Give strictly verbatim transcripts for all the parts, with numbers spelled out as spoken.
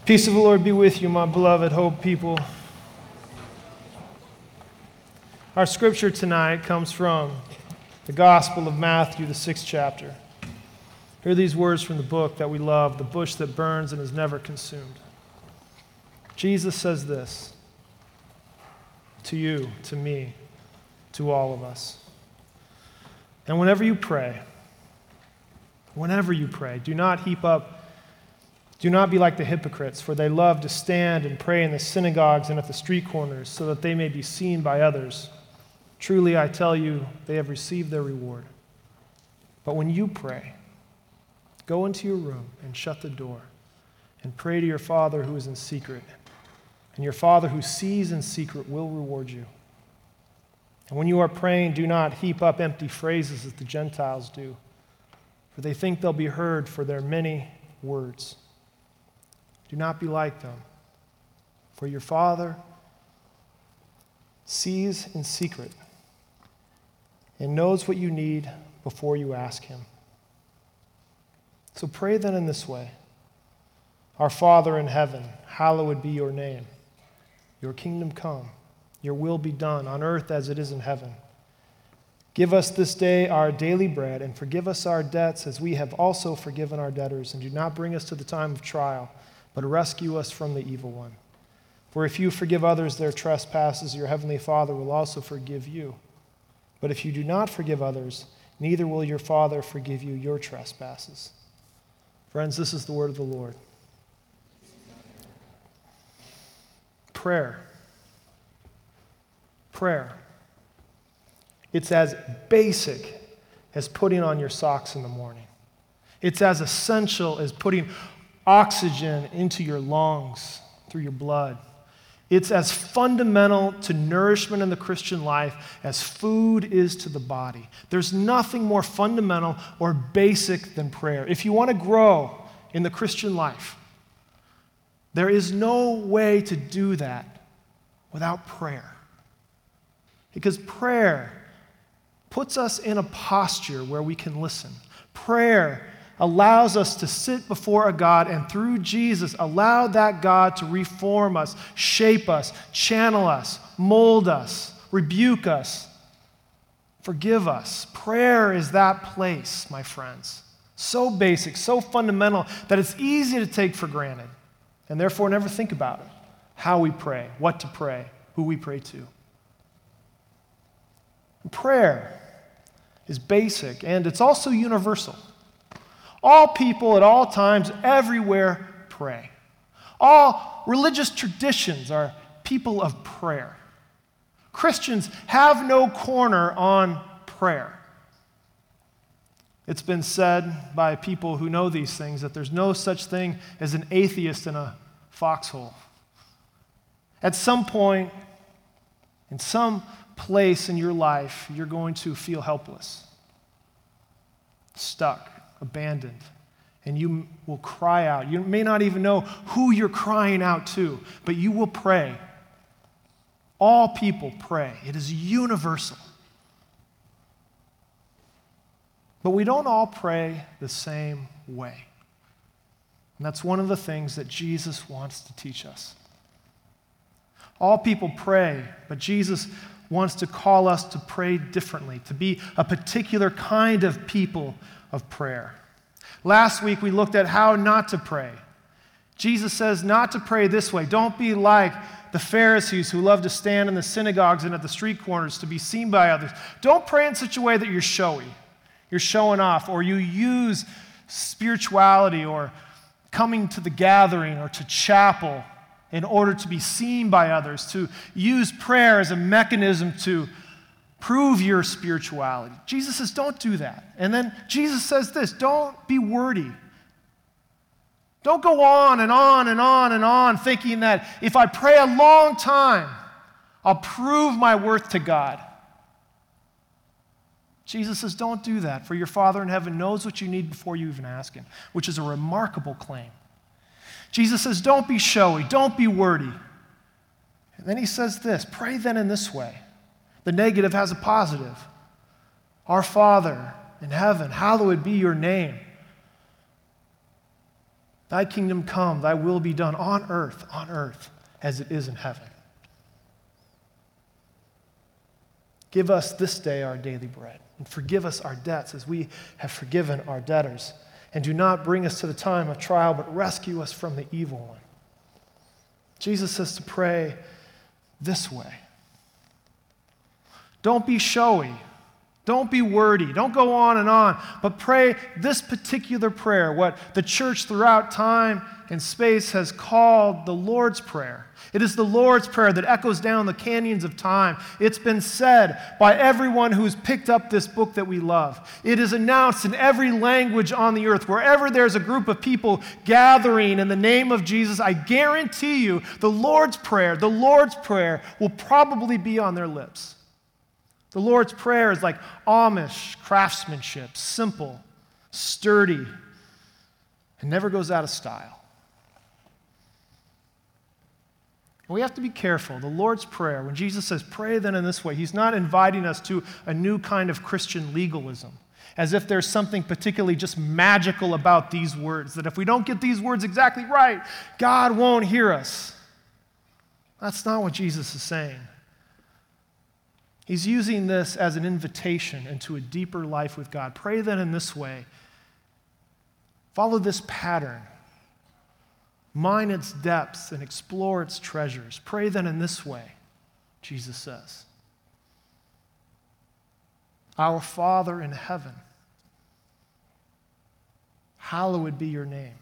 Peace of the Lord be with you, my beloved Hope people. Our scripture tonight comes from the Gospel of Matthew, the sixth chapter. Hear these words from the book that we love, the bush that burns and is never consumed. Jesus says this to you, to me, to all of us. And whenever you pray, whenever you pray, do not heap up Do not be like the hypocrites, for they love to stand and pray in the synagogues and at the street corners, so that they may be seen by others. Truly, I tell you, they have received their reward. But when you pray, go into your room and shut the door, and pray to your Father who is in secret. And your Father who sees in secret will reward you. And when you are praying, do not heap up empty phrases as the Gentiles do, for they think they'll be heard for their many words. Do not be like them, for your Father sees in secret and knows what you need before you ask him. So pray then in this way: Our Father in heaven, hallowed be your name. Your kingdom come, your will be done on earth as it is in heaven. Give us this day our daily bread, and forgive us our debts as we have also forgiven our debtors. And do not bring us to the time of trial, but rescue us from the evil one. For if you forgive others their trespasses, your heavenly Father will also forgive you. But if you do not forgive others, neither will your Father forgive you your trespasses. Friends, this is the word of the Lord. Prayer. Prayer. It's as basic as putting on your socks in the morning. It's as essential as putting oxygen into your lungs through your blood. It's as fundamental to nourishment in the Christian life as food is to the body. There's nothing more fundamental or basic than prayer. If you want to grow in the Christian life, there is no way to do that without prayer. Because prayer puts us in a posture where we can listen. Prayer allows us to sit before a God, and through Jesus, allow that God to reform us, shape us, channel us, mold us, rebuke us, forgive us. Prayer is that place, my friends. So basic, so fundamental that it's easy to take for granted, and therefore never think about it. How we pray, what to pray, who we pray to. Prayer is basic, and it's also universal. All people at all times, everywhere, pray. All religious traditions are people of prayer. Christians have no corner on prayer. It's been said by people who know these things that there's no such thing as an atheist in a foxhole. At some point, in some place in your life, you're going to feel helpless, stuck, abandoned, and you will cry out. You may not even know who you're crying out to, but you will pray. All people pray. It is universal. But we don't all pray the same way. And that's one of the things that Jesus wants to teach us. All people pray, but Jesus wants to call us to pray differently, to be a particular kind of people of prayer. Last week we looked at how not to pray. Jesus says not to pray this way. Don't be like the Pharisees who love to stand in the synagogues and at the street corners to be seen by others. Don't pray in such a way that you're showy. You're showing off, or you use spirituality or coming to the gathering or to chapel in order to be seen by others, to use prayer as a mechanism to prove your spirituality. Jesus says, don't do that. And then Jesus says this, don't be wordy. Don't go on and on and on and on thinking that if I pray a long time, I'll prove my worth to God. Jesus says, don't do that, for your Father in heaven knows what you need before you even ask him, which is a remarkable claim. Jesus says, don't be showy, don't be wordy. And then he says this, pray then in this way. The negative has a positive. Our Father in heaven, hallowed be your name. Thy kingdom come, thy will be done on earth, on earth, as it is in heaven. Give us this day our daily bread, and forgive us our debts as we have forgiven our debtors. And do not bring us to the time of trial, but rescue us from the evil one. Jesus says to pray this way. Don't be showy. Don't be wordy. Don't go on and on, but pray this particular prayer, what the church throughout time and space has called the Lord's Prayer. It is the Lord's Prayer that echoes down the canyons of time. It's been said by everyone who's picked up this book that we love. It is announced in every language on the earth. Wherever there's a group of people gathering in the name of Jesus, I guarantee you the Lord's Prayer, the Lord's Prayer will probably be on their lips. The Lord's Prayer is like Amish craftsmanship, simple, sturdy, and never goes out of style. We have to be careful. The Lord's Prayer, when Jesus says, pray then in this way, he's not inviting us to a new kind of Christian legalism, as if there's something particularly just magical about these words, that if we don't get these words exactly right, God won't hear us. That's not what Jesus is saying. He's using this as an invitation into a deeper life with God. Pray then in this way. Follow this pattern. Mine its depths and explore its treasures. Pray then in this way, Jesus says. Our Father in heaven, hallowed be your name.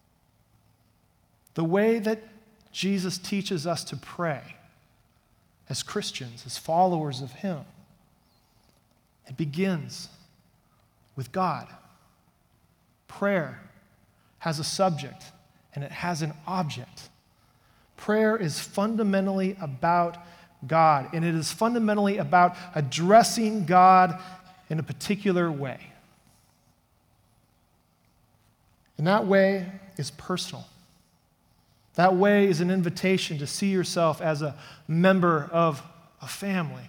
The way that Jesus teaches us to pray as Christians, as followers of him, it begins with God. Prayer has a subject and it has an object. Prayer is fundamentally about God, and it is fundamentally about addressing God in a particular way. And that way is personal. That way is an invitation to see yourself as a member of a family.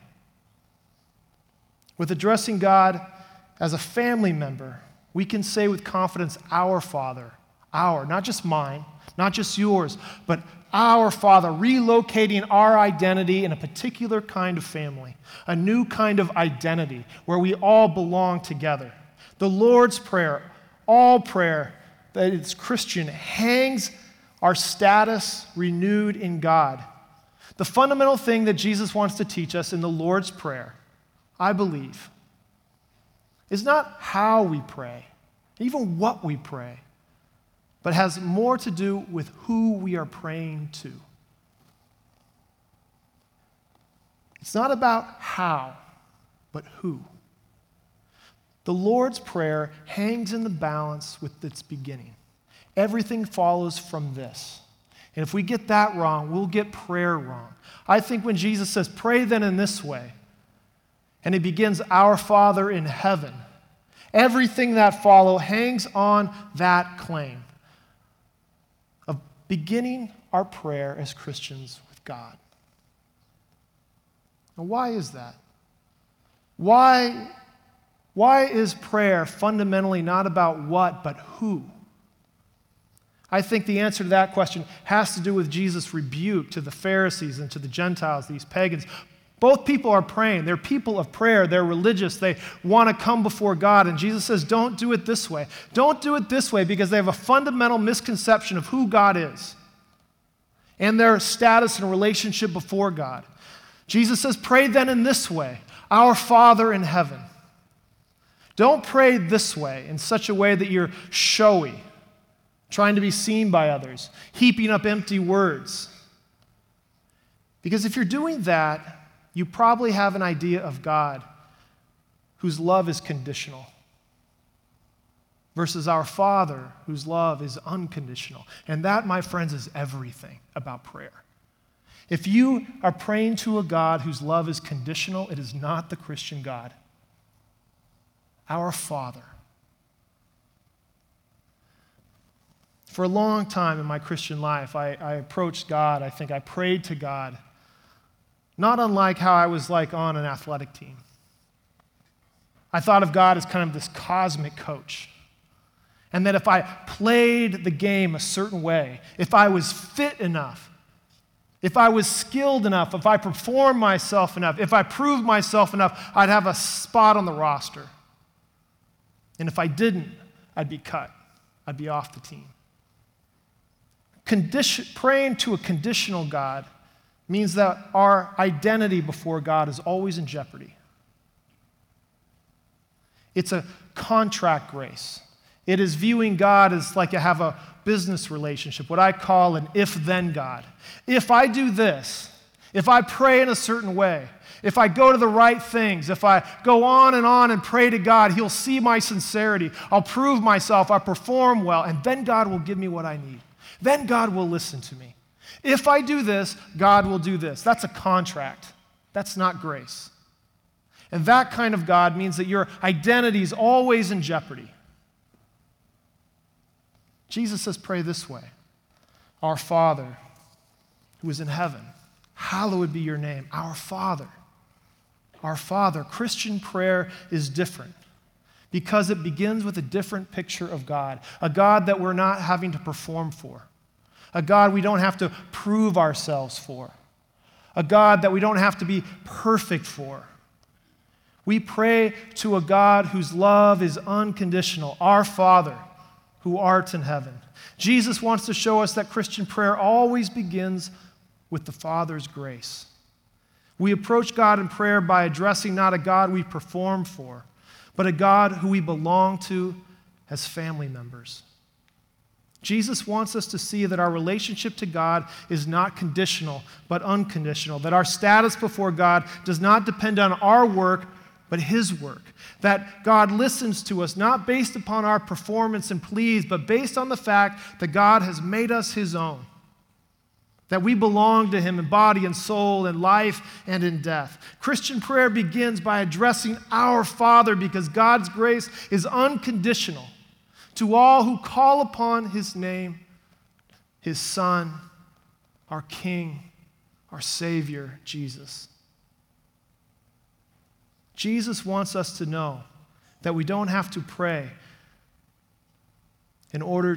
With addressing God as a family member, we can say with confidence, our Father, our, not just mine, not just yours, but our Father, relocating our identity in a particular kind of family, a new kind of identity where we all belong together. The Lord's Prayer, all prayer that is Christian, hangs our status renewed in God. The fundamental thing that Jesus wants to teach us in the Lord's Prayer, I believe, is not how we pray, even what we pray, but has more to do with who we are praying to. It's not about how, but who. The Lord's Prayer hangs in the balance with its beginning. Everything follows from this. And if we get that wrong, we'll get prayer wrong. I think when Jesus says, pray then in this way, and it begins, our Father in heaven, everything that follows hangs on that claim of beginning our prayer as Christians with God. Now, why is that? Why, why is prayer fundamentally not about what, but who? I think the answer to that question has to do with Jesus' rebuke to the Pharisees and to the Gentiles, these pagans. Both people are praying. They're people of prayer. They're religious. They want to come before God. And Jesus says, don't do it this way. Don't do it this way because they have a fundamental misconception of who God is and their status and relationship before God. Jesus says, pray then in this way, our Father in heaven. Don't pray this way in such a way that you're showy, trying to be seen by others, heaping up empty words. Because if you're doing that, you probably have an idea of God whose love is conditional versus our Father whose love is unconditional. And that, my friends, is everything about prayer. If you are praying to a God whose love is conditional, it is not the Christian God. Our Father. For a long time in my Christian life, I, I approached God, I think I prayed to God, not unlike how I was like on an athletic team. I thought of God as kind of this cosmic coach. And that if I played the game a certain way, if I was fit enough, if I was skilled enough, if I performed myself enough, if I proved myself enough, I'd have a spot on the roster. And if I didn't, I'd be cut. I'd be off the team. Condition, praying to a conditional God means that our identity before God is always in jeopardy. It's a contract grace. It is viewing God as like you have a business relationship, what I call an if-then God. If I do this, if I pray in a certain way, if I go to the right things, if I go on and on and pray to God, He'll see my sincerity. I'll prove myself, I'll perform well, and then God will give me what I need. Then God will listen to me. If I do this, God will do this. That's a contract. That's not grace. And that kind of God means that your identity is always in jeopardy. Jesus says, pray this way. Our Father, who is in heaven, hallowed be your name. Our Father. Our Father. Christian prayer is different because it begins with a different picture of God, a God that we're not having to perform for, a God we don't have to prove ourselves for, a God that we don't have to be perfect for. We pray to a God whose love is unconditional, our Father, who art in heaven. Jesus wants to show us that Christian prayer always begins with the Father's grace. We approach God in prayer by addressing not a God we perform for, but a God who we belong to as family members. Jesus wants us to see that our relationship to God is not conditional, but unconditional, that our status before God does not depend on our work, but His work, that God listens to us not based upon our performance and pleas, but based on the fact that God has made us His own, that we belong to Him in body and soul, in life and in death. Christian prayer begins by addressing our Father because God's grace is unconditional to all who call upon His name, His Son, our King, our Savior, Jesus. Jesus wants us to know that we don't have to pray in order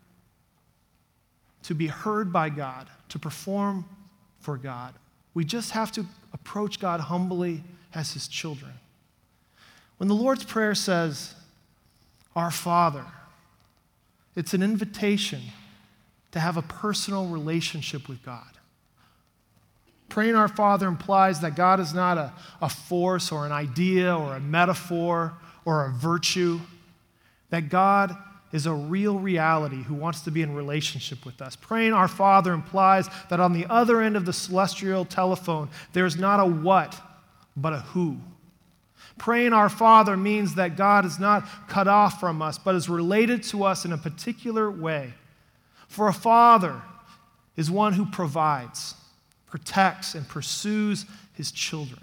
to be heard by God, to perform for God. We just have to approach God humbly as His children. When the Lord's Prayer says, Our Father, it's an invitation to have a personal relationship with God. Praying our Father implies that God is not a, a force or an idea or a metaphor or a virtue, that God is a real reality who wants to be in relationship with us. Praying our Father implies that on the other end of the celestial telephone, there's not a what, but a who. Praying our Father means that God is not cut off from us, but is related to us in a particular way. For a father is one who provides, protects, and pursues his children.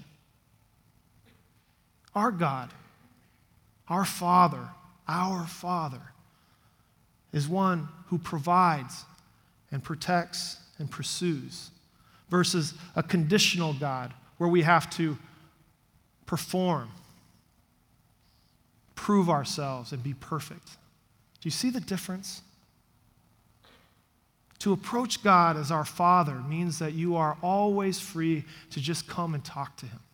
Our God, our Father, our Father, is one who provides and protects and pursues, versus a conditional God where we have to perform, prove ourselves, and be perfect. Do you see the difference? To approach God as our Father means that you are always free to just come and talk to Him.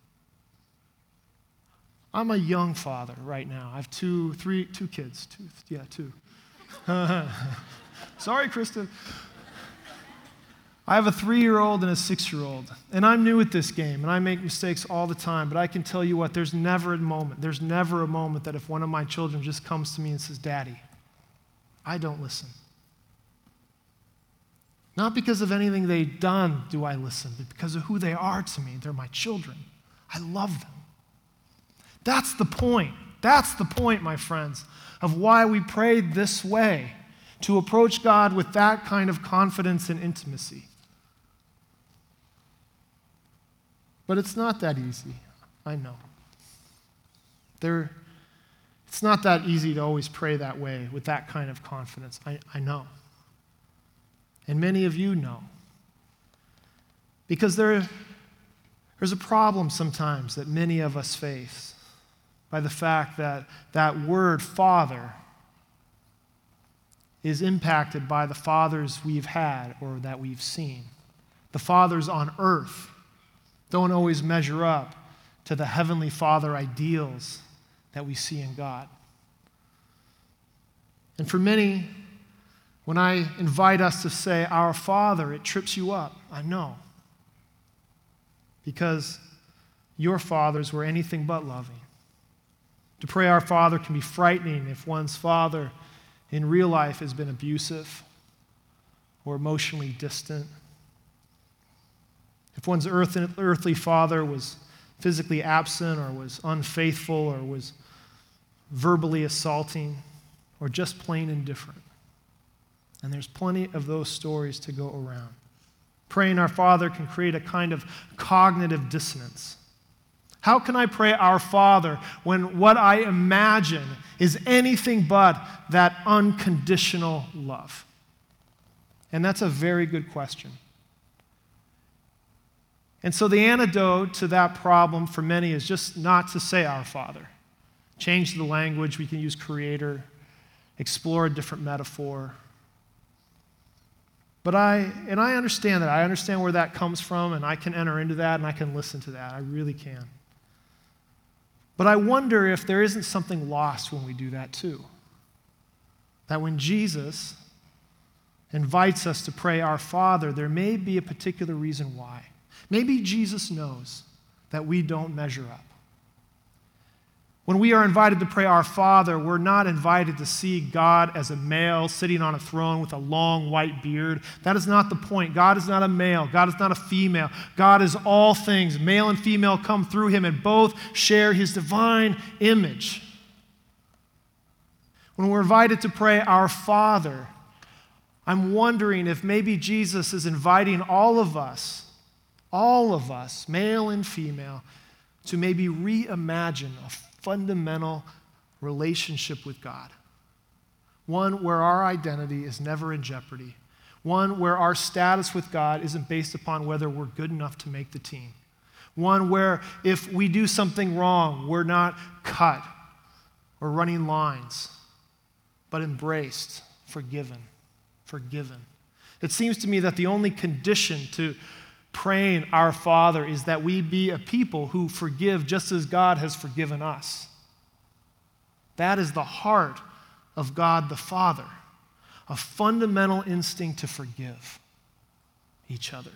I'm a young father right now. I have two, three, two kids. Two, yeah, two. Sorry, Kristen. I have a three-year-old and a six-year-old, and I'm new at this game, and I make mistakes all the time, but I can tell you what, there's never a moment, there's never a moment that if one of my children just comes to me and says, Daddy, I don't listen. Not because of anything they've done do I listen, but because of who they are to me. They're my children. I love them. That's the point. That's the point, my friends, of why we pray this way, to approach God with that kind of confidence and intimacy. But it's not that easy, I know. There, it's not that easy to always pray that way with that kind of confidence, I, I know. And many of you know. Because there, there's a problem sometimes that many of us face by the fact that that word Father is impacted by the fathers we've had or that we've seen. The fathers on earth don't always measure up to the Heavenly Father ideals that we see in God. And for many, when I invite us to say, Our Father, it trips you up. I know. Because your fathers were anything but loving. To pray Our Father can be frightening if one's father in real life has been abusive or emotionally distant. If one's earth, earthly father was physically absent or was unfaithful or was verbally assaulting or just plain indifferent. And there's plenty of those stories to go around. Praying Our Father can create a kind of cognitive dissonance. How can I pray Our Father when what I imagine is anything but that unconditional love? And that's a very good question. And so the antidote to that problem for many is just not to say Our Father. Change the language. We can use Creator, explore a different metaphor. But I, and I understand that. I understand where that comes from, and I can enter into that, and I can listen to that. I really can. But I wonder if there isn't something lost when we do that too. That when Jesus invites us to pray Our Father, there may be a particular reason why. Maybe Jesus knows that we don't measure up. When we are invited to pray Our Father, we're not invited to see God as a male sitting on a throne with a long white beard. That is not the point. God is not a male. God is not a female. God is all things. Male and female come through him and both share his divine image. When we're invited to pray Our Father, I'm wondering if maybe Jesus is inviting all of us, all of us, male and female, to maybe reimagine a fundamental relationship with God. One where our identity is never in jeopardy. One where our status with God isn't based upon whether we're good enough to make the team. One where if we do something wrong, we're not cut or running lines, but embraced, forgiven, forgiven. It seems to me that the only condition to praying Our Father is that we be a people who forgive just as God has forgiven us. That is the heart of God the Father, a fundamental instinct to forgive each other.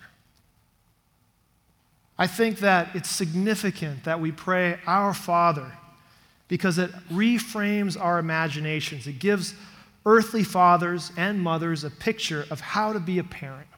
I think that it's significant that we pray Our Father because it reframes our imaginations. It gives earthly fathers and mothers a picture of how to be a parent.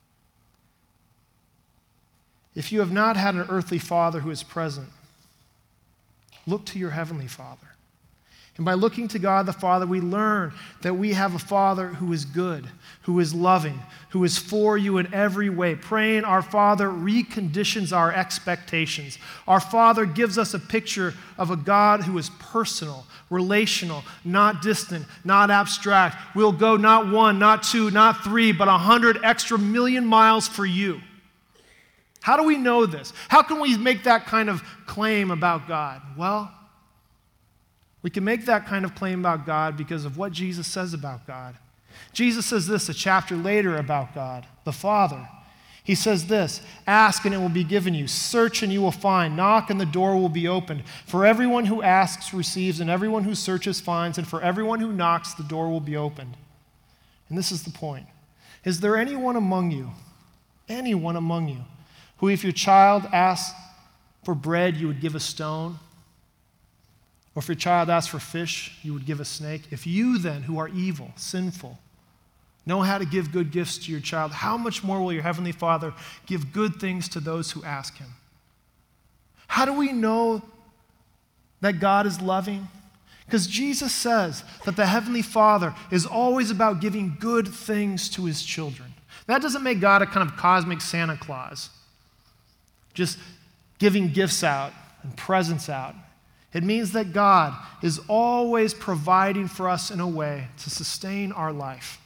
If you have not had an earthly father who is present, look to your heavenly Father. And by looking to God the Father, we learn that we have a Father who is good, who is loving, who is for you in every way. Praying Our Father reconditions our expectations. Our Father gives us a picture of a God who is personal, relational, not distant, not abstract. We'll go not one, not two, not three, but a hundred extra million miles for you. How do we know this? How can we make that kind of claim about God? Well, we can make that kind of claim about God because of what Jesus says about God. Jesus says this a chapter later about God, the Father. He says this, ask and it will be given you. Search and you will find. Knock and the door will be opened. For everyone who asks receives, and everyone who searches finds, and for everyone who knocks the door will be opened. And this is the point. Is there anyone among you, anyone among you, who if your child asks for bread, you would give a stone? Or if your child asks for fish, you would give a snake? If you then, who are evil, sinful, know how to give good gifts to your child, how much more will your heavenly Father give good things to those who ask him? How do we know that God is loving? Because Jesus says that the heavenly Father is always about giving good things to his children. That doesn't make God a kind of cosmic Santa Claus, just giving gifts out and presents out. It means that God is always providing for us in a way to sustain our life.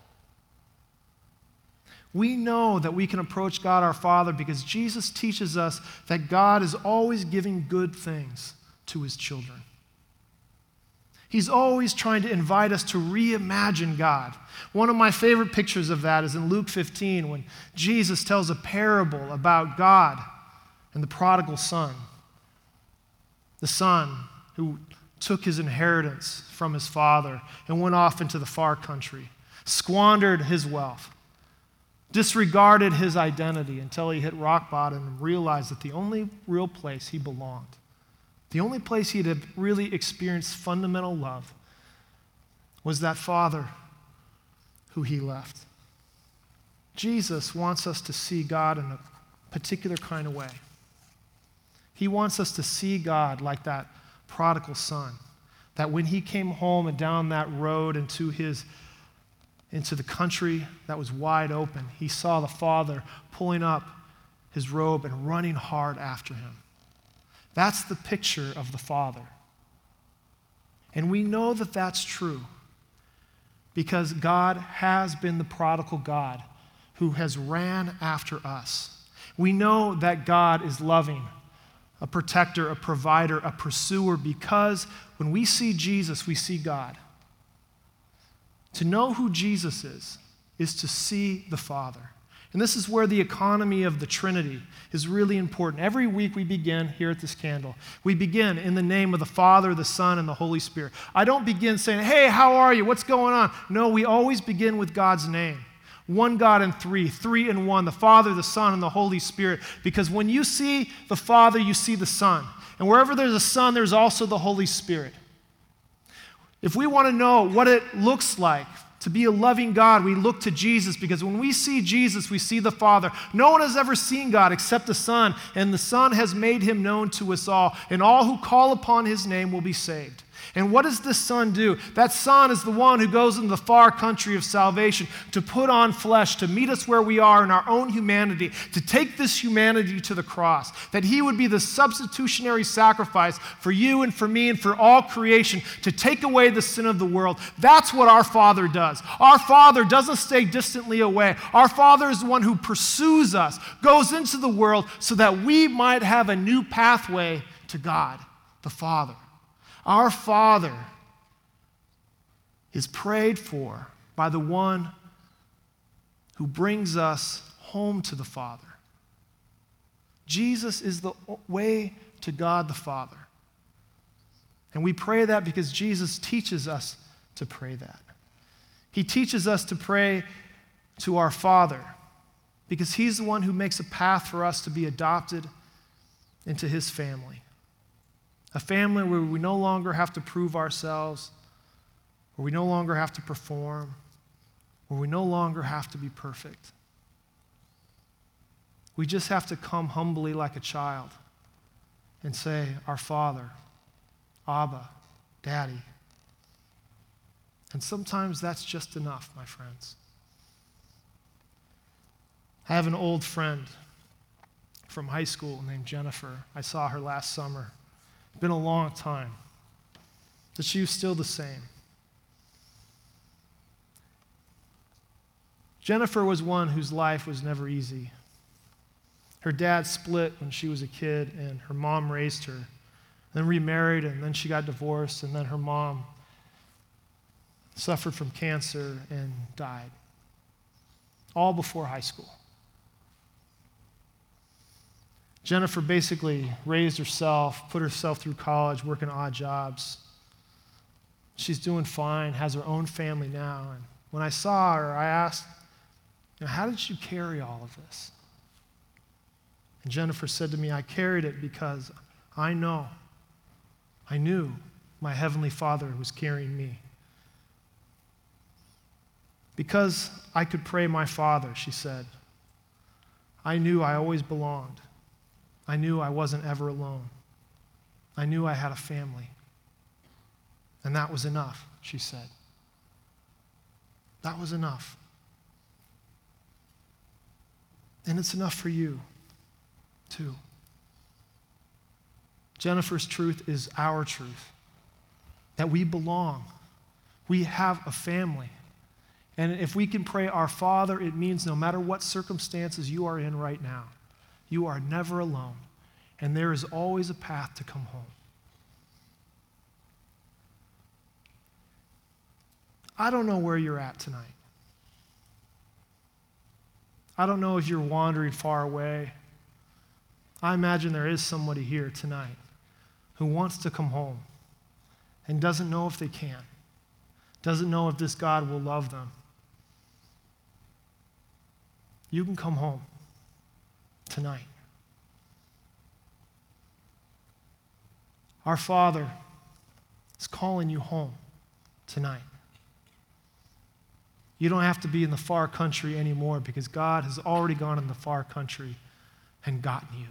We know that we can approach God our Father because Jesus teaches us that God is always giving good things to his children. He's always trying to invite us to reimagine God. One of my favorite pictures of that is in Luke fifteen when Jesus tells a parable about God and the prodigal son. The son who took his inheritance from his father and went off into the far country, squandered his wealth, disregarded his identity until he hit rock bottom and realized that the only real place he belonged, the only place he'd have really experienced fundamental love, was that father who he left. Jesus wants us to see God in a particular kind of way. He wants us to see God like that prodigal son, that when he came home and down that road into his into the country that was wide open, he saw the father pulling up his robe and running hard after him. That's the picture of the father. And we know that that's true because God has been the prodigal God who has ran after us. We know that God is loving, a protector, a provider, a pursuer, because when we see Jesus, we see God. To know who Jesus is, is to see the Father. And this is where the economy of the Trinity is really important. Every week we begin here at this candle. We begin in the name of the Father, the Son, and the Holy Spirit. I don't begin saying, hey, how are you? What's going on? No, we always begin with God's name. One God in three, three in one, the Father, the Son, and the Holy Spirit. Because when you see the Father, you see the Son. And wherever there's a Son, there's also the Holy Spirit. If we want to know what it looks like to be a loving God, we look to Jesus, because when we see Jesus, we see the Father. No one has ever seen God except the Son, and the Son has made him known to us all. And all who call upon his name will be saved. And what does this Son do? That Son is the one who goes into the far country of salvation to put on flesh, to meet us where we are in our own humanity, to take this humanity to the cross, that he would be the substitutionary sacrifice for you and for me and for all creation, to take away the sin of the world. That's what our Father does. Our Father doesn't stay distantly away. Our Father is the one who pursues us, goes into the world so that we might have a new pathway to God, the Father. Our Father is prayed for by the one who brings us home to the Father. Jesus is the way to God the Father. And we pray that because Jesus teaches us to pray that. He teaches us to pray to our Father because he's the one who makes a path for us to be adopted into his family. A family where we no longer have to prove ourselves, where we no longer have to perform, where we no longer have to be perfect. We just have to come humbly like a child and say, our Father, Abba, Daddy. And sometimes that's just enough, my friends. I have an old friend from high school named Jennifer. I saw her last summer. It's been a long time, but she was still the same. Jennifer was one whose life was never easy. Her dad split when she was a kid, and her mom raised her, then remarried, and then she got divorced, and then her mom suffered from cancer and died, all before high school. Jennifer basically raised herself, put herself through college, working odd jobs. She's doing fine, has her own family now. And when I saw her, I asked, you know, how did you carry all of this? And Jennifer said to me, I carried it because I know, I knew my Heavenly Father was carrying me. Because I could pray my Father, she said, I knew I always belonged. I knew I wasn't ever alone. I knew I had a family. And that was enough, she said. That was enough. And it's enough for you, too. Jennifer's truth is our truth, that we belong. We have a family. And if we can pray our Father, it means no matter what circumstances you are in right now, you are never alone, and there is always a path to come home. I don't know where you're at tonight. I don't know if you're wandering far away. I imagine there is somebody here tonight who wants to come home and doesn't know if they can, doesn't know if this God will love them. You can come home tonight. Our Father is calling you home tonight. You don't have to be in the far country anymore because God has already gone in the far country and gotten you.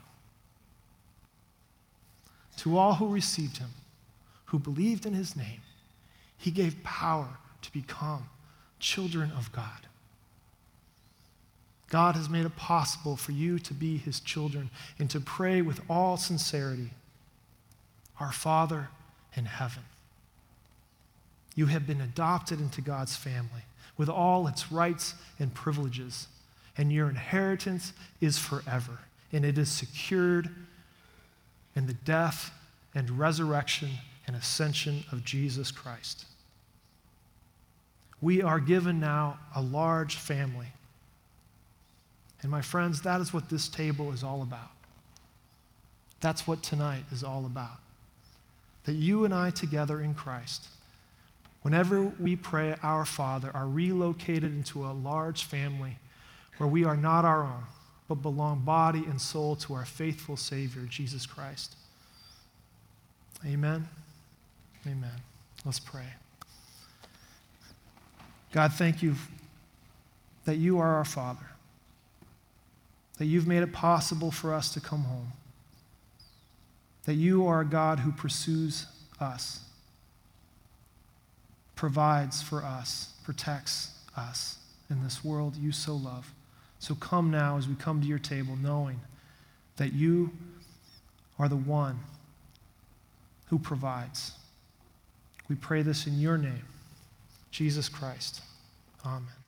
To all who received him, who believed in his name, he gave power to become children of God. God has made it possible for you to be his children and to pray with all sincerity, Our Father in heaven. You have been adopted into God's family with all its rights and privileges, and your inheritance is forever, and it is secured in the death and resurrection and ascension of Jesus Christ. We are given now a large family. And my friends, that is what this table is all about. That's what tonight is all about. That you and I together in Christ, whenever we pray our Father, are relocated into a large family where we are not our own, but belong body and soul to our faithful Savior, Jesus Christ. Amen. Amen. Let's pray. God, thank you that you are our Father, that you've made it possible for us to come home, that you are a God who pursues us, provides for us, protects us in this world you so love. So come now as we come to your table knowing that you are the one who provides. We pray this in your name, Jesus Christ. Amen.